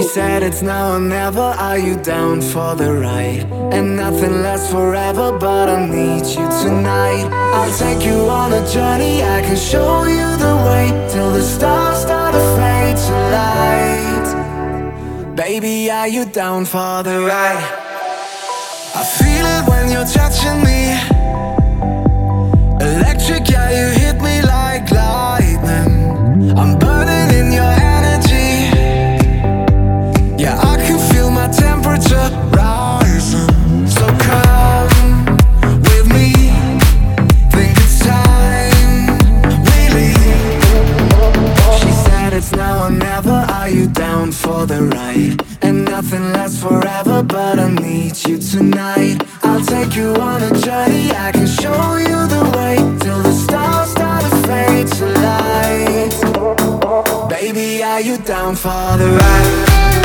said it's now or never, are you down for the ride? And nothing lasts forever, but I need you tonight. I'll take you on a journey, I can show you the way, till the stars start to fade to light. Baby, are you down for the ride? I feel it when you're touching me. Electric, yeah, you hit me like lightning. I'm burning in your energy. Yeah, I can feel my temperature rising. So come with me, think it's time we leave. She said it's now or never, are you down for the ride? And nothing lasts forever, but I need you tonight. I'll take you on a journey, I can show you the way, till the stars start to fade to light. Baby, are you down for the ride?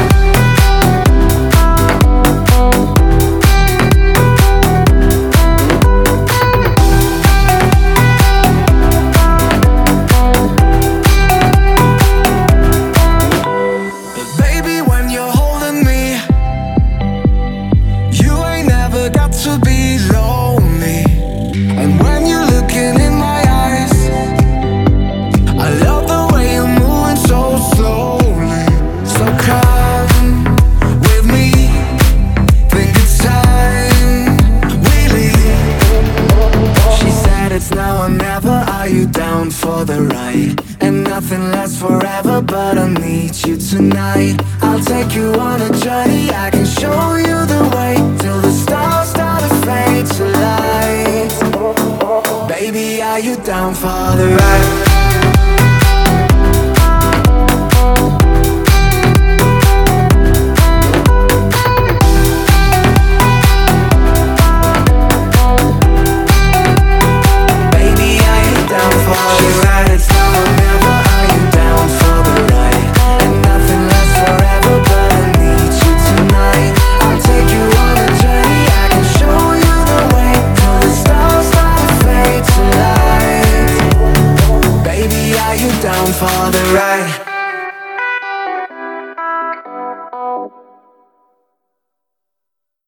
To be lonely, and when you're looking in my eyes, I love the way you're moving so slowly. So come with me, think it's time we leave. She said it's now or never, are you down for the ride? And nothing lasts forever, but I need you tonight. I'll take you on a journey, I can show you the way, till the stars start to fade to light. Baby, are you down for the ride?